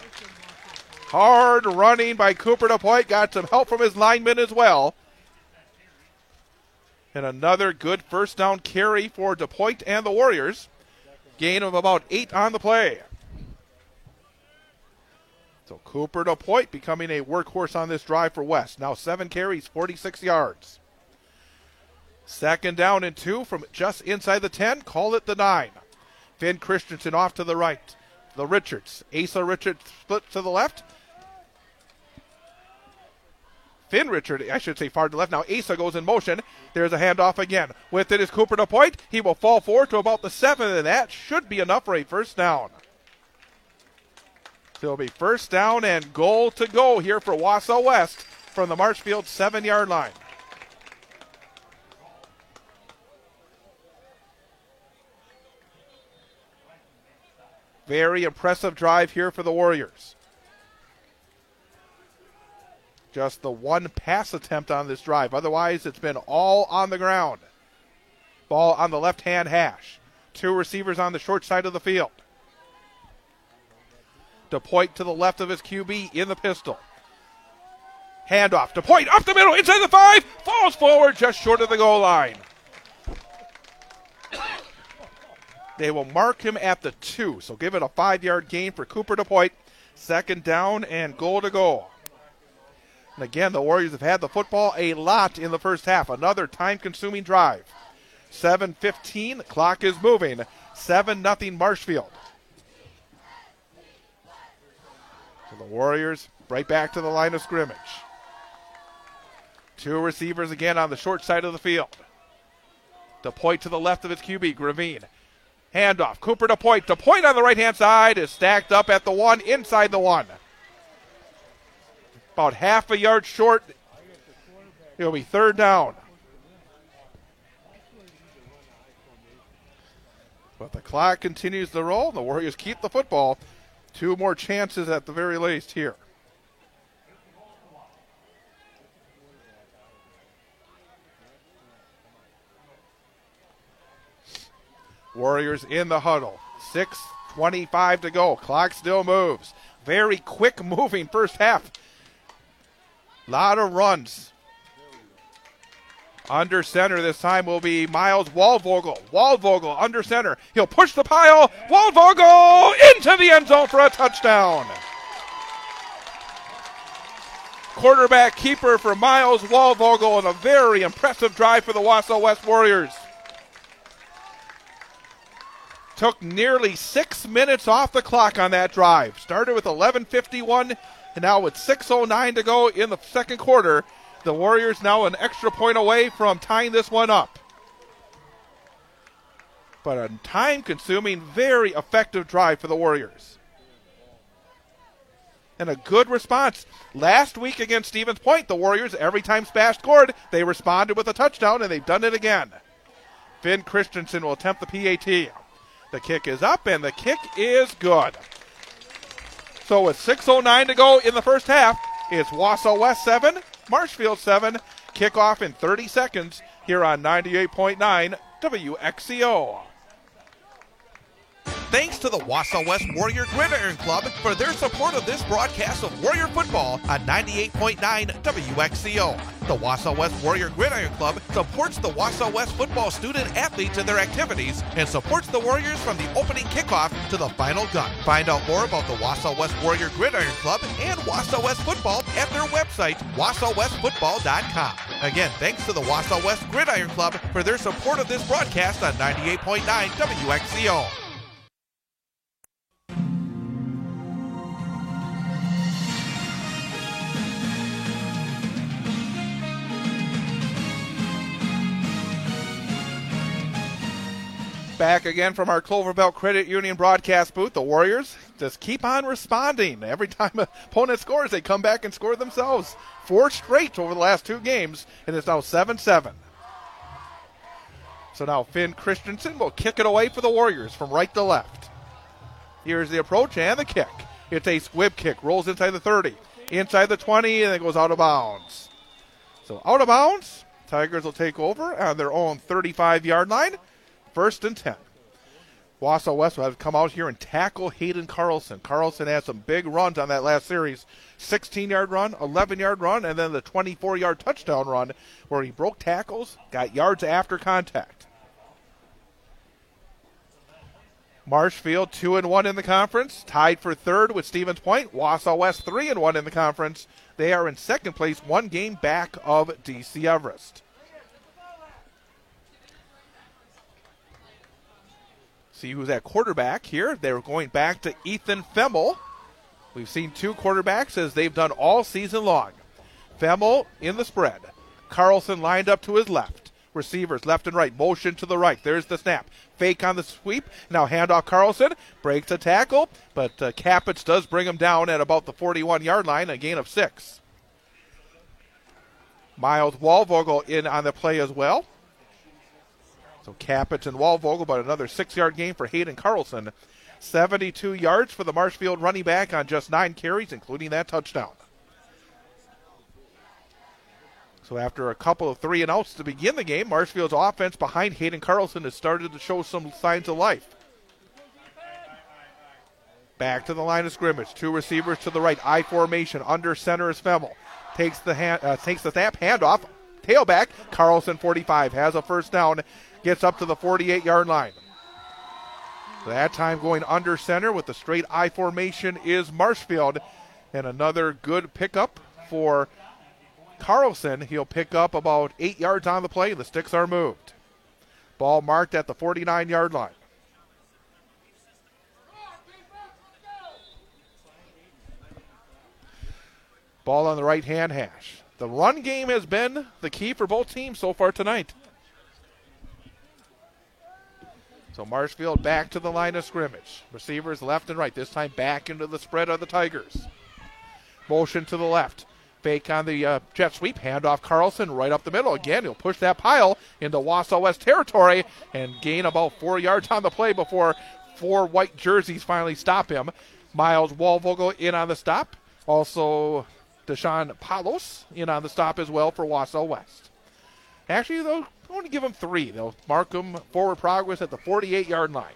Hard running by Cooper DePoit. Got some help from his linemen as well. And another good first down carry for DePoit and the Warriors. Gain of about eight on the play. So Cooper DePoit becoming a workhorse on this drive for West. Now seven carries, forty-six yards. Second down and two from just inside the ten. Call it the nine. Finn Christensen off to the right. The Richards. Asa Richards split to the left. Finn Richard, I should say far to the left. Now Asa goes in motion. There's a handoff again. With it is Cooper DePoit. He will fall forward to about the seven, and that should be enough for a first down. So it'll be first down and goal to go here for Wausau West from the Marshfield seven-yard line. Very impressive drive here for the Warriors. Just the one pass attempt on this drive. Otherwise, it's been all on the ground. Ball on the left-hand hash. Two receivers on the short side of the field. DePoit to the left of his Q B in the pistol. Handoff. DePoit up the middle, inside the five. Falls forward just short of the goal line. They will mark him at the two, so give it a five-yard gain for Cooper DePoit. Second down and goal to go. And again, the Warriors have had the football a lot in the first half. Another time-consuming drive. seven fifteen, the clock is moving. seven nothing Marshfield. So the Warriors right back to the line of scrimmage. Two receivers again on the short side of the field. DePoint to the left of his Q B, Gravine. Handoff, Cooper DePoint. DePoint on the right-hand side is stacked up at the one, inside the one. About half a yard short. It'll be third down. But the clock continues to roll. The Warriors keep the football. Two more chances at the very least here. Warriors in the huddle. six twenty-five to go. Clock still moves. Very quick moving first half. Lot of runs. Under center this time will be Miles Waldvogel. Waldvogel under center. He'll push the pile. Waldvogel into the end zone for a touchdown. Quarterback keeper for Miles Waldvogel and a very impressive drive for the Wausau West Warriors. Took nearly six minutes off the clock on that drive. Started with eleven fifty-one, and now with six oh nine to go in the second quarter, the Warriors now an extra point away from tying this one up. But a time-consuming, very effective drive for the Warriors. And a good response. Last week against Stevens Point, the Warriors, every time Spash scored, they responded with a touchdown, and they've done it again. Finn Christensen will attempt the P A T. The kick is up, and the kick is good. So with six oh nine to go in the first half, it's Wausau West seven, Marshfield seven. Kickoff in thirty seconds here on ninety-eight point nine W X C O. Thanks to the Wausau West Warrior Gridiron Club for their support of this broadcast of Warrior football on ninety-eight point nine W X C O. The Wausau West Warrior Gridiron Club supports the Wausau West football student athletes in their activities and supports the Warriors from the opening kickoff to the final gun. Find out more about the Wausau West Warrior Gridiron Club and Wausau West football at their website, wausau west football dot com. Again, thanks to the Wausau West Gridiron Club for their support of this broadcast on ninety-eight point nine W X C O. Back again from our Clover Belt Credit Union broadcast booth. The Warriors just keep on responding. Every time an opponent scores, they come back and score themselves. Four straight over the last two games, and it's now seven seven. So now Finn Christensen will kick it away for the Warriors from right to left. Here's the approach and the kick. It's a squib kick. Rolls inside the thirty, inside the twenty, and it goes out of bounds. So out of bounds, Tigers will take over on their own thirty-five-yard line. First and ten. Wausau West will have to come out here and tackle Hayden Carlson. Carlson had some big runs on that last series. sixteen-yard run, eleven-yard run, and then the twenty-four-yard touchdown run where he broke tackles, got yards after contact. Marshfield two and one in the conference, tied for third with Stevens Point. Wausau West three and one in the conference. They are in second place, one game back of D C Everest. See who's at quarterback here. They're going back to Ethan Femmel. We've seen two quarterbacks as they've done all season long. Femmel in the spread. Carlson lined up to his left. Receivers left and right. Motion to the right. There's the snap. Fake on the sweep. Now handoff Carlson. Breaks a tackle, but uh, Capitz does bring him down at about the forty-one-yard line, a gain of six. Miles Waldvogel in on the play as well. So Capitz and Waldvogel, but another six-yard gain for Hayden Carlson. seventy-two yards for the Marshfield running back on just nine carries, including that touchdown. So after a couple of three and outs to begin the game, Marshfield's offense behind Hayden Carlson has started to show some signs of life. Back to the line of scrimmage. Two receivers to the right. I formation. Under center is Femmel. Takes the hand, uh, takes the snap. Handoff. Tailback. Carlson, forty-five. Has a first down. Gets up to the forty-eight-yard line. That time going under center with the straight I formation is Marshfield. And another good pickup for Carlson. He'll pick up about eight yards on the play. The sticks are moved. Ball marked at the forty-nine-yard line. Ball on the right-hand hash. The run game has been the key for both teams so far tonight. So Marshfield back to the line of scrimmage. Receivers left and right. This time back into the spread of the Tigers. Motion to the left. Fake on the uh, jet sweep. Handoff Carlson right up the middle. Again, he'll push that pile into Wausau West territory and gain about four yards on the play before four white jerseys finally stop him. Miles Walvogel in on the stop. Also Deshaun Palos in on the stop as well for Wausau West. Actually, they'll only give him three. They'll mark him forward progress at the forty-eight-yard line.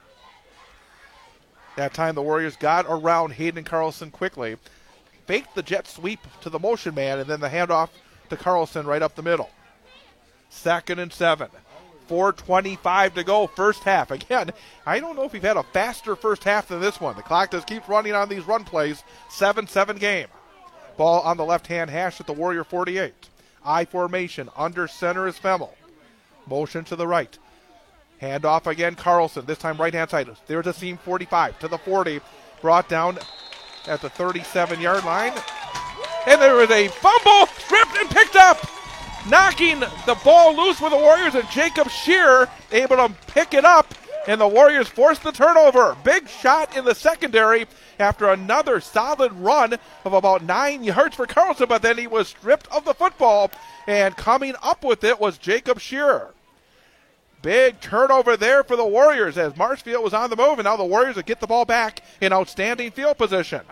That time the Warriors got around Hayden Carlson quickly. Faked the jet sweep to the motion man, and then the handoff to Carlson right up the middle. Second and seven. four twenty-five to go, first half. Again, I don't know if we've had a faster first half than this one. The clock just keeps running on these run plays. seven seven game. Ball on the left-hand hash at the Warrior forty-eight. I formation. Under center is Femmel. Motion to the right. Handoff again, Carlson. This time right-hand side. There's a seam forty-five to the forty. Brought down at the thirty-seven-yard line. And there was a fumble, stripped and picked up. Knocking the ball loose with the Warriors, and Jacob Shearer able to pick it up. And the Warriors force the turnover. Big shot in the secondary after another solid run of about nine yards for Carlson, but then he was stripped of the football, and coming up with it was Jacob Shearer. Big turnover there for the Warriors as Marshfield was on the move, and now the Warriors will get the ball back in outstanding field position.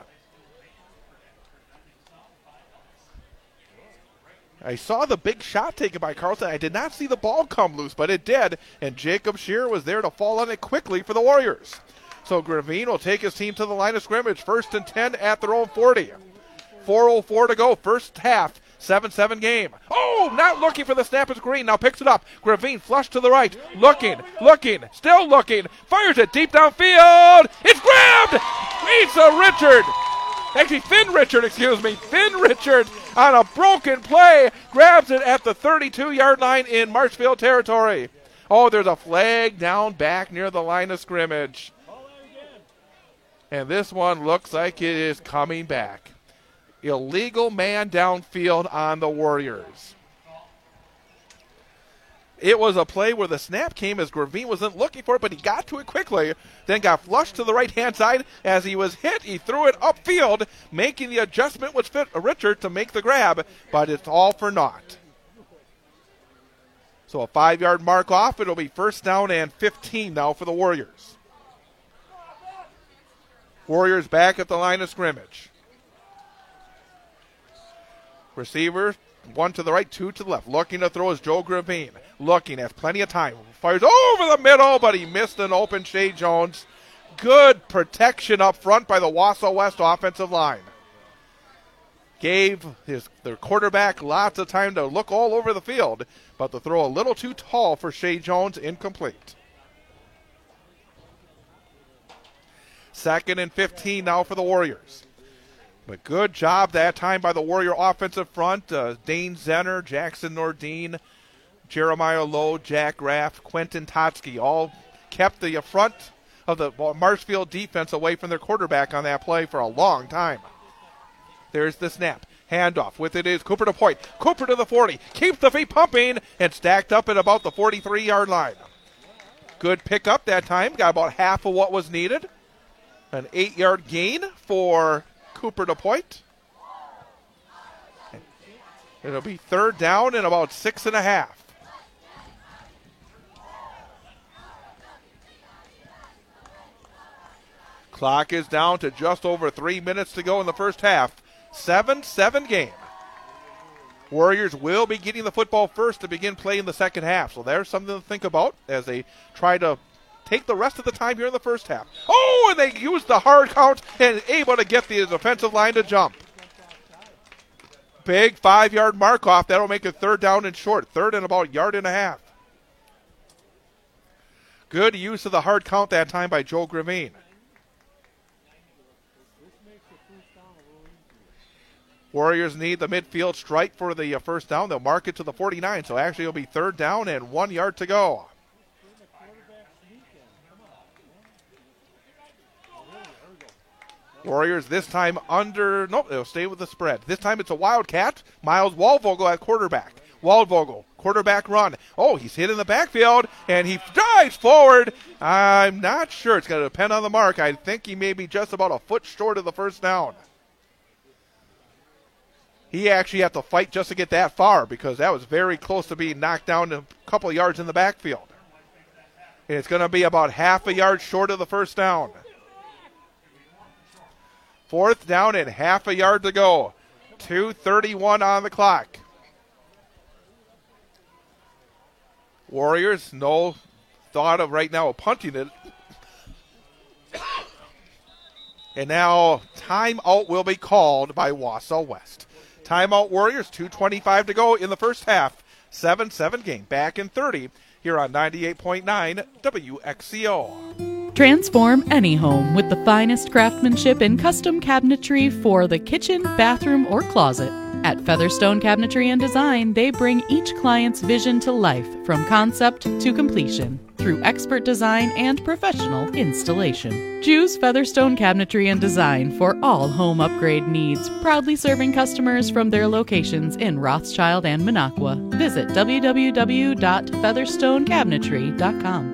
I saw the big shot taken by Carlson. I did not see the ball come loose, but it did, and Jacob Shearer was there to fall on it quickly for the Warriors. So Gravine will take his team to the line of scrimmage, first and ten at their own forty. four oh four to go, first half, seven seven game. Oh, not looking for the snap is Green, now picks it up. Gravine flush to the right, looking, looking, still looking, fires it deep downfield. It's grabbed! Lisa Richard! Actually, Finn Richard, excuse me. Finn Richard on a broken play grabs it at the thirty-two-yard line in Marshfield territory. Oh, there's a flag down back near the line of scrimmage. And this one looks like it is coming back. Illegal man downfield on the Warriors. It was a play where the snap came as Gravine wasn't looking for it, but he got to it quickly, then got flushed to the right-hand side. As he was hit, he threw it upfield, making the adjustment which fit Richard to make the grab, but it's all for naught. So a five-yard mark off. It'll be first down and fifteen now for the Warriors. Warriors back at the line of scrimmage. Receiver, one to the right, two to the left. Looking to throw is Joe Gravine. Looking, has plenty of time. Fires over the middle, but he missed an open Shea Jones. Good protection up front by the Wausau West offensive line. Gave his their quarterback lots of time to look all over the field, but the throw a little too tall for Shea Jones, incomplete. Second and fifteen now for the Warriors. But good job that time by the Warrior offensive front. Uh, Dane Zenner, Jackson Nordine, Jeremiah Lowe, Jack Raft, Quentin Totsky all kept the front of the Marshfield defense away from their quarterback on that play for a long time. There's the snap. Handoff. With it is Cooper to Point. Cooper to the forty. Keeps the feet pumping and stacked up at about the forty-three-yard line. Good pickup that time. Got about half of what was needed. An eight-yard gain for Cooper to Point. It'll be third down and about six and a half. Clock is down to just over three minutes to go in the first half. seven seven game. Warriors will be getting the football first to begin playing the second half. So there's something to think about as they try to take the rest of the time here in the first half. Oh, and they use the hard count and able to get the defensive line to jump. Big five-yard mark off. That'll make it third down and short. Third and about a yard and a half. Good use of the hard count that time by Joe Gravine. Warriors need the midfield strike for the uh, first down. They'll mark it to the forty-nine, so actually it'll be third down and one yard to go. Warriors this time under, nope, they'll stay with the spread. This time it's a Wildcat. Miles Waldvogel at quarterback. Waldvogel, quarterback run. Oh, he's hit in the backfield, and he dives forward. I'm not sure. It's going to depend on the mark. I think he may be just about a foot short of the first down. He actually had to fight just to get that far because that was very close to being knocked down a couple of yards in the backfield. And it's going to be about half a yard short of the first down. Fourth down and half a yard to go. two thirty-one on the clock. Warriors, no thought of right now of punting it. And now timeout will be called by Wausau West. Timeout Warriors, two twenty-five to go in the first half. seven seven game. Back in thirty here on ninety-eight point nine W X C O. Transform any home with the finest craftsmanship in custom cabinetry for the kitchen, bathroom, or closet. At Featherstone Cabinetry and Design, they bring each client's vision to life from concept to completion through expert design and professional installation. Choose Featherstone Cabinetry and Design for all home upgrade needs, proudly serving customers from their locations in Rothschild and Minocqua. Visit w w w dot featherstone cabinetry dot com.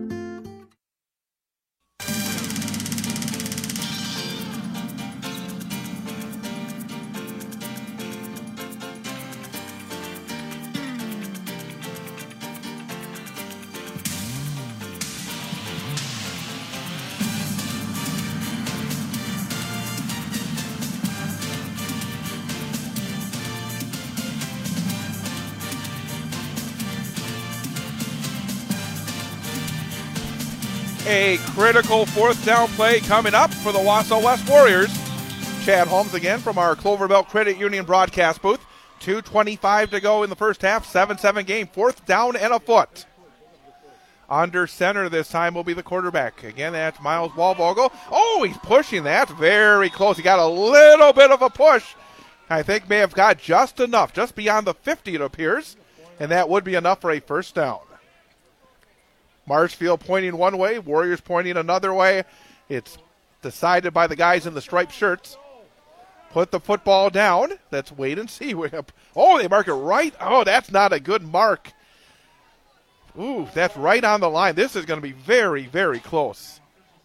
A critical fourth down play coming up for the Wausau West Warriors. Chad Holmes again from our Clover Belt Credit Union broadcast booth. two twenty-five to go in the first half, seven seven game, fourth down and a foot. Under center this time will be the quarterback. Again, that's Miles Waldvogel. Oh, he's pushing that very close. He got a little bit of a push. I think may have got just enough, just beyond the fifty it appears, and that would be enough for a first down. Marshfield pointing one way, Warriors pointing another way. It's decided by the guys in the striped shirts. Put the football down. Let's wait and see. Oh, they mark it right. Oh, that's not a good mark. Ooh, that's right on the line. This is going to be very, very close.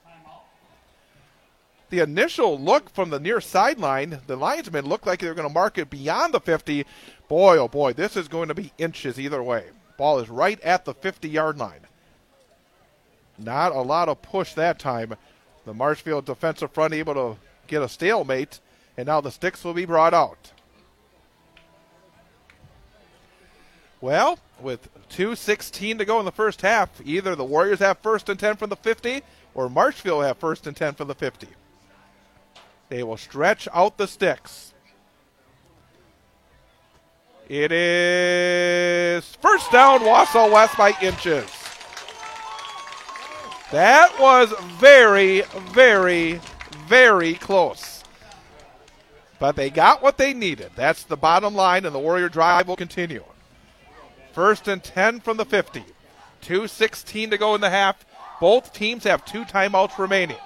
The initial look from the near sideline, the linesmen looked like they were going to mark it beyond the fifty. Boy, oh boy, this is going to be inches either way. Ball is right at the fifty-yard line. Not a lot of push that time. The Marshfield defensive front able to get a stalemate, and now the sticks will be brought out. Well, with two sixteen to go in the first half, either the Warriors have first and ten from the fifty, or Marshfield have first and ten from the fifty. They will stretch out the sticks. It is first down, Wausau West by inches. That was very, very, very close. But they got what they needed. That's the bottom line, and the Warrior drive will continue. First and ten from the fifty. two sixteen to go in the half. Both teams have two timeouts remaining.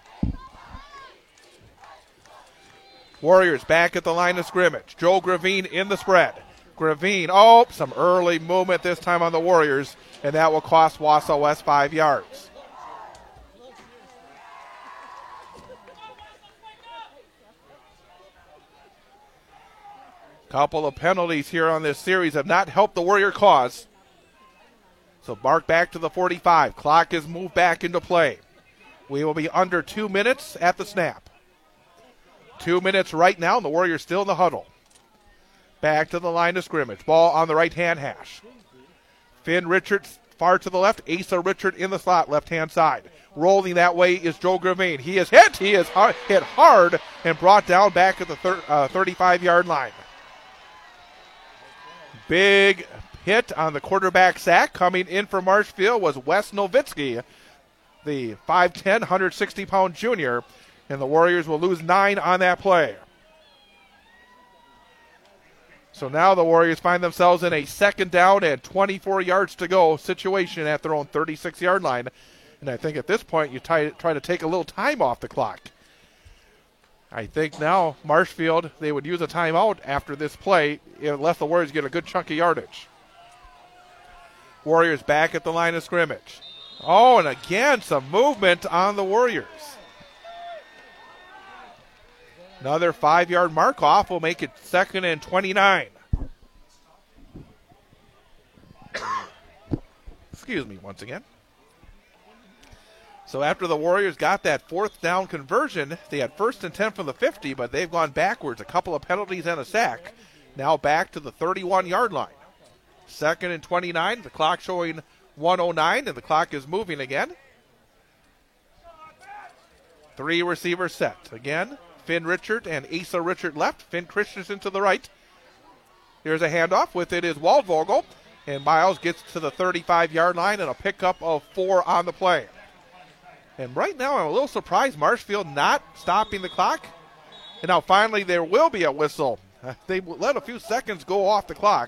Warriors back at the line of scrimmage. Joe Gravine in the spread. Gravine, oh, some early movement this time on the Warriors, and that will cost Wausau West five yards. Couple of penalties here on this series have not helped the Warrior cause. So mark back to the forty-five. Clock is moved back into play. We will be under two minutes at the snap. Two minutes right now, and the Warriors still in the huddle. Back to the line of scrimmage. Ball on the right-hand hash. Finn Richards far to the left. Asa Richard in the slot, left-hand side. Rolling that way is Joe Gravine. He is hit. He is hard, hit hard and brought down back at the thir- uh, thirty-five-yard line. Big hit on the quarterback sack. Coming in for Marshfield was Wes Nowitzki, the five ten, one hundred sixty pound junior, and the Warriors will lose nine on that play. So now the Warriors find themselves in a second down and twenty-four yards to go situation at their own thirty-six-yard line. And I think at this point you try, try to take a little time off the clock. I think now Marshfield, they would use a timeout after this play unless the Warriors get a good chunk of yardage. Warriors back at the line of scrimmage. Oh, and again, some movement on the Warriors. Another five-yard mark-off will make it second and twenty-nine. Excuse me once again. So after the Warriors got that fourth down conversion, they had first and ten from the fifty, but they've gone backwards, a couple of penalties and a sack. Now back to the thirty-one-yard line. Second and twenty-nine, the clock showing one oh nine, and the clock is moving again. Three receivers set. Again, Finn Richard and Asa Richard left. Finn Christensen to the right. Here's a handoff. With it is Waldvogel. And Miles gets to the thirty-five-yard line and a pickup of four on the play. And right now I'm a little surprised Marshfield not stopping the clock. And now finally there will be a whistle. They let a few seconds go off the clock.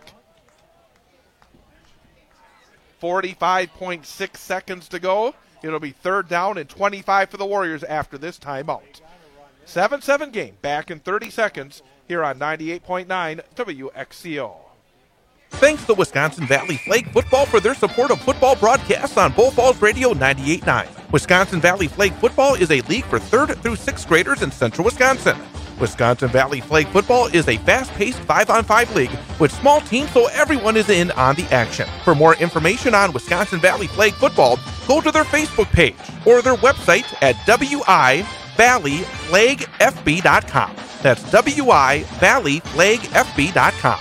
forty-five point six seconds to go. It'll be third down and twenty-five for the Warriors after this timeout. seven seven game, back in thirty seconds here on ninety-eight point nine W X C O. Thanks to Wisconsin Valley Flag Football for their support of football broadcasts on Bull Falls Radio ninety-eight point nine. Wisconsin Valley Flag Football is a league for third through sixth graders in central Wisconsin. Wisconsin Valley Flag Football is a fast-paced five on five league with small teams so everyone is in on the action. For more information on Wisconsin Valley Flag Football, go to their Facebook page or their website at W I Valley Flag F B dot com. That's W I Valley Flag F B dot com.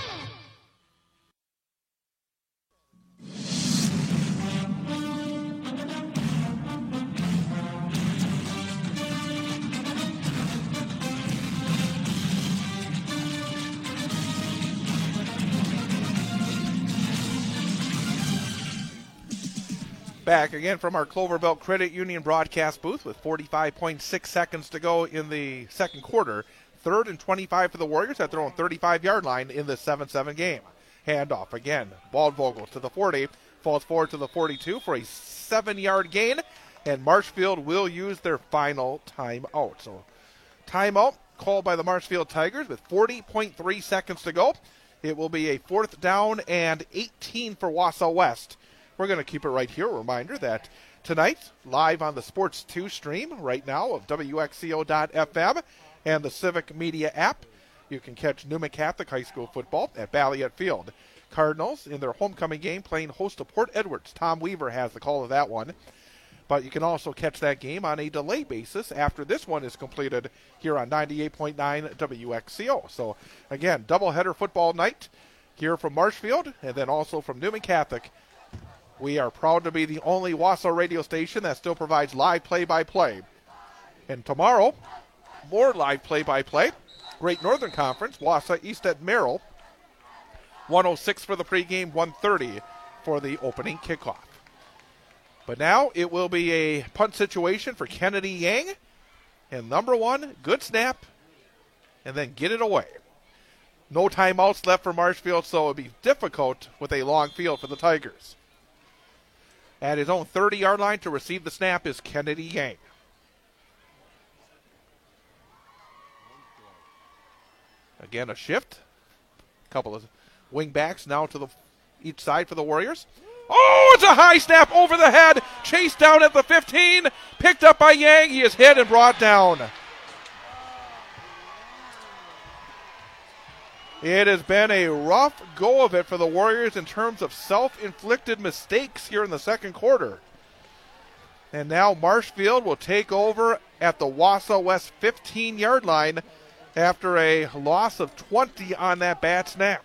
Back again from our Cloverbelt Credit Union broadcast booth with forty-five point six seconds to go in the second quarter. Third and twenty-five for the Warriors at their own thirty-five-yard line in the seven seven game. Handoff again. Waldvogel to the forty. Falls forward to the forty-two for a seven-yard gain. And Marshfield will use their final timeout. So timeout called by the Marshfield Tigers with forty point three seconds to go. It will be a fourth down and eighteen for Wausau West. We're going to keep it right here. A reminder that tonight, live on the Sports two stream right now of W X C O dot F M and the Civic Media app, you can catch Newman Catholic High School football at Balliet Field. Cardinals in their homecoming game playing host to Port Edwards. Tom Weaver has the call of that one. But you can also catch that game on a delay basis after this one is completed here on ninety-eight point nine W X C O. So, again, doubleheader football night here from Marshfield and then also from Newman Catholic. We are proud to be the only Wausau radio station that still provides live play-by-play. And tomorrow, more live play-by-play. Great Northern Conference, Wausau East at Merrill. one oh six for the pregame, one thirty for the opening kickoff. But now it will be a punt situation for Kennedy Yang. And number one, good snap, and then get it away. No timeouts left for Marshfield, so it would be difficult with a long field for the Tigers. At his own thirty-yard line to receive the snap is Kennedy Yang. Again, a shift. A couple of wing backs now to the each side for the Warriors. Oh, it's a high snap over the head. Chased down at the fifteen. Picked up by Yang. He is hit and brought down. It has been a rough go of it for the Warriors in terms of self-inflicted mistakes here in the second quarter. And now Marshfield will take over at the Wausau West fifteen-yard line after a loss of twenty on that bad snap.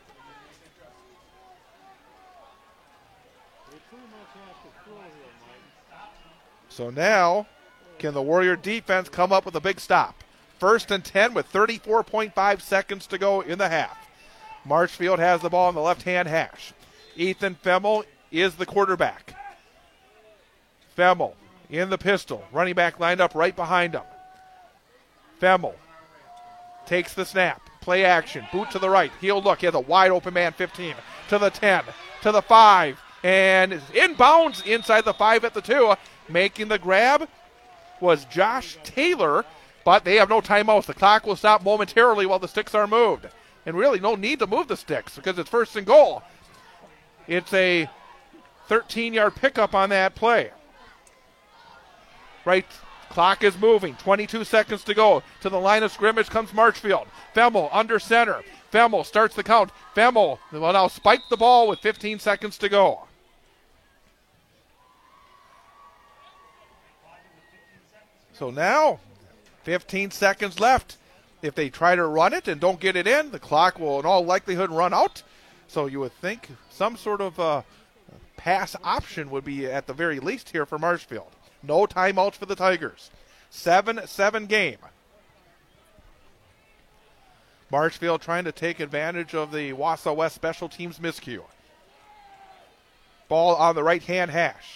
So now, can the Warrior defense come up with a big stop? First and ten with thirty-four point five seconds to go in the half. Marshfield has the ball in the left-hand hash. Ethan Femmel is the quarterback. Femmel in the pistol. Running back lined up right behind him. Femmel takes the snap. Play action. Boot to the right. Heel look. He has a wide open man. fifteen to the ten to the five. And inbounds inside the five at the two. Making the grab was Josh Taylor. But they have no timeouts. The clock will stop momentarily while the sticks are moved. And really no need to move the sticks because it's first and goal. It's a thirteen-yard pickup on that play. Right, clock is moving. twenty-two seconds to go. To the line of scrimmage comes Marshfield. Femmel under center. Femmel starts the count. Femmel will now spike the ball with fifteen seconds to go. So now, fifteen seconds left. If they try to run it and don't get it in, the clock will in all likelihood run out. So you would think some sort of uh, pass option would be at the very least here for Marshfield. No timeouts for the Tigers. seven seven game. Marshfield trying to take advantage of the Wausau West special teams miscue. Ball on the right-hand hash.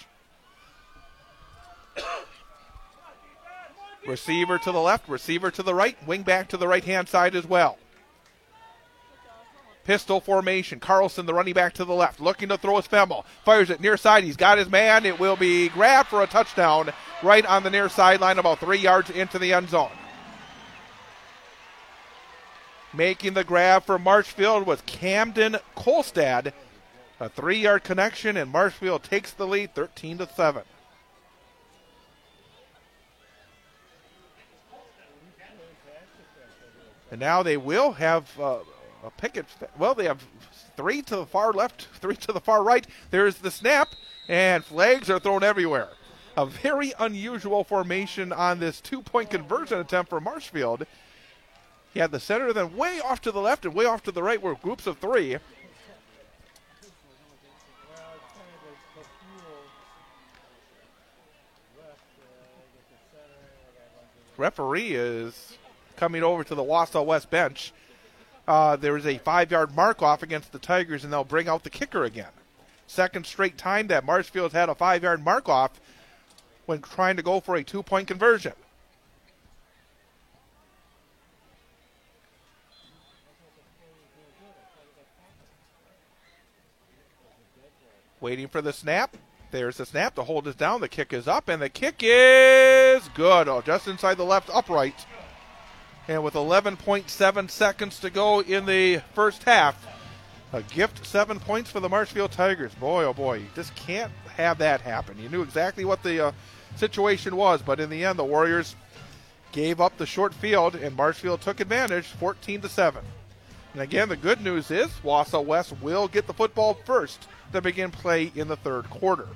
Receiver to the left, receiver to the right, wing back to the right-hand side as well. Pistol formation. Carlson, the running back to the left, looking to throw his Femmel. Fires it near side. He's got his man. It will be grabbed for a touchdown right on the near sideline, about three yards into the end zone. Making the grab for Marshfield was Camden Kolstad. A three-yard connection, and Marshfield takes the lead thirteen to seven. And now they will have uh, a picket. Well, they have three to the far left, three to the far right. There's the snap, and flags are thrown everywhere. A very unusual formation on this two-point conversion attempt for Marshfield. He had the center, then way off to the left and way off to the right were groups of three. Referee is coming over to the Wausau West bench. Uh, there is a five-yard mark-off against the Tigers, and they'll bring out the kicker again. Second straight time that Marshfield's had a five-yard mark-off when trying to go for a two-point conversion. Waiting for the snap. There's the snap. The hold is down. The kick is up, and the kick is good. Oh, just inside the left upright. And with eleven point seven seconds to go in the first half, a gift seven points for the Marshfield Tigers. Boy, oh boy, you just can't have that happen. You knew exactly what the uh, situation was, but in the end, the Warriors gave up the short field, and Marshfield took advantage, fourteen to seven. And again, the good news is Wausau West will get the football first to begin play in the third quarter.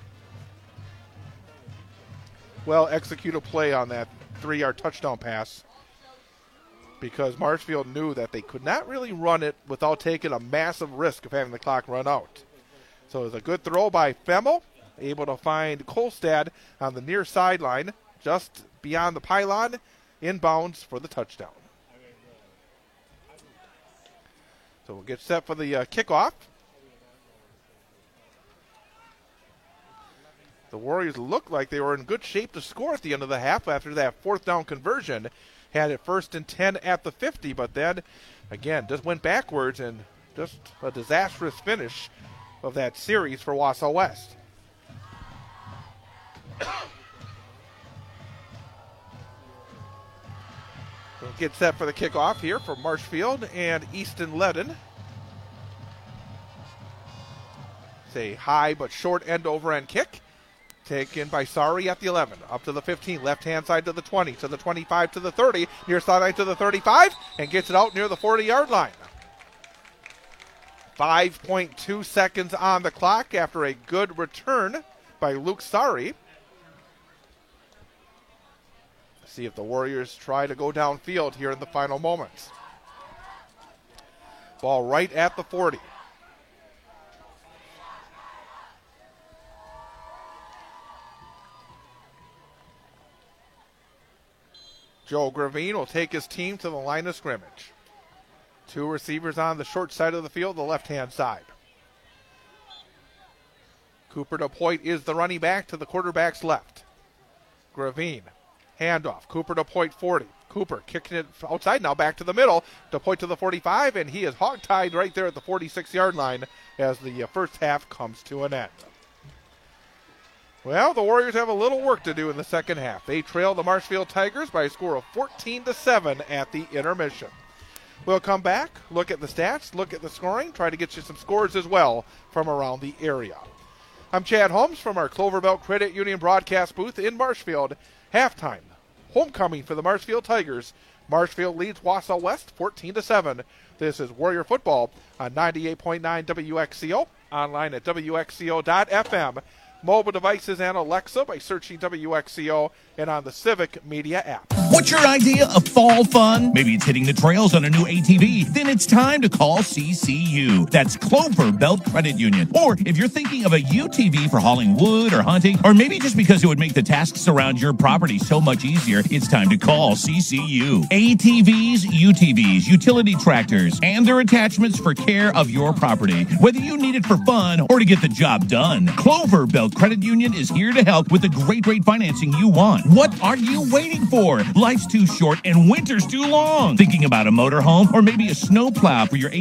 Well, execute a play on that three-yard touchdown pass, because Marshfield knew that they could not really run it without taking a massive risk of having the clock run out. So it was a good throw by Femmel, able to find Kolstad on the near sideline, just beyond the pylon, inbounds for the touchdown. So we'll get set for the uh, kickoff. The Warriors looked like they were in good shape to score at the end of the half after that fourth down conversion. Had it first and ten at the fifty, but then, again, just went backwards, and just a disastrous finish of that series for Wausau West. We'll get set for the kickoff here for Marshfield and Easton Ledden. It's a high but short end-over-end kick. Taken by Sari at the eleven, up to the fifteen, left-hand side to the twenty, to the twenty-five, to the thirty, near sideline to the thirty-five, and gets it out near the forty-yard line. five point two seconds on the clock after a good return by Luke Sari. See if the Warriors try to go downfield here in the final moments. Ball right at the forty. Joe Gravine will take his team to the line of scrimmage. Two receivers on the short side of the field, the left-hand side. Cooper DePoit is the running back to the quarterback's left. Gravine, handoff. Cooper DePoit forty. Cooper kicking it outside now, back to the middle to point to the forty-five, and he is hog-tied right there at the forty-six-yard line as the first half comes to an end. Well, the Warriors have a little work to do in the second half. They trail the Marshfield Tigers by a score of fourteen to seven at the intermission. We'll come back, look at the stats, look at the scoring, try to get you some scores as well from around the area. I'm Chad Holmes from our Clover Belt Credit Union broadcast booth in Marshfield. Halftime. Homecoming for the Marshfield Tigers. Marshfield leads Wausau West fourteen to seven. This is Warrior Football on ninety-eight point nine W X C O, online at W X C O dot F M, mobile devices and Alexa by searching W X C O, and on the Civic Media app. What's your idea of fall fun? Maybe it's hitting the trails on a new A T V. Then it's time to call C C U. That's Clover Belt Credit Union. Or if you're thinking of a U T V for hauling wood or hunting, or maybe just because it would make the tasks around your property so much easier, it's time to call C C U. A T Vs, U T Vs, utility tractors, and their attachments for care of your property. Whether you need it for fun or to get the job done, Clover Belt Credit Union is here to help with the great rate financing you want. What are you waiting for? Life's too short and winter's too long. Thinking about a motorhome or maybe a snowplow for your